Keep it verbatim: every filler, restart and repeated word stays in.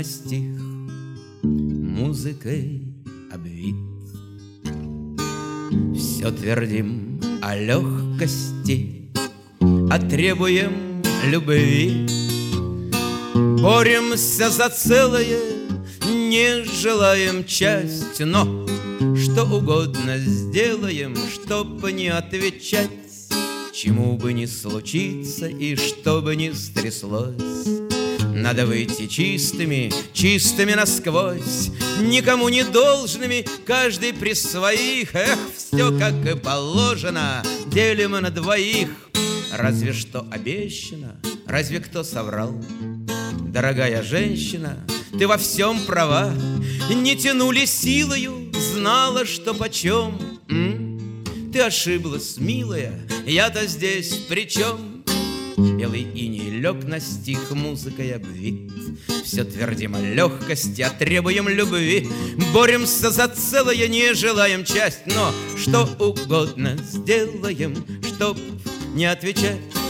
на стих музыкой обвит. Все твердим о легкости, а требуем любви. Боремся за целое, не желаем часть, но что угодно сделаем, чтоб не отвечать, чему бы ни случиться и что бы ни стряслось. Надо выйти чистыми, чистыми насквозь, никому не должными, каждый при своих. Эх, все как и положено, делим на двоих. Разве что обещано, разве кто соврал? Дорогая женщина, ты во всем права. Не тянули силою, знала, что почем. М? Ты ошиблась, милая, я-то здесь при чем? Белый иней лег на стих музыкой обвит. Все твердим о легкости, а требуем любви. Боремся за целое, не желаем часть, но что угодно сделаем, чтоб не отвечать,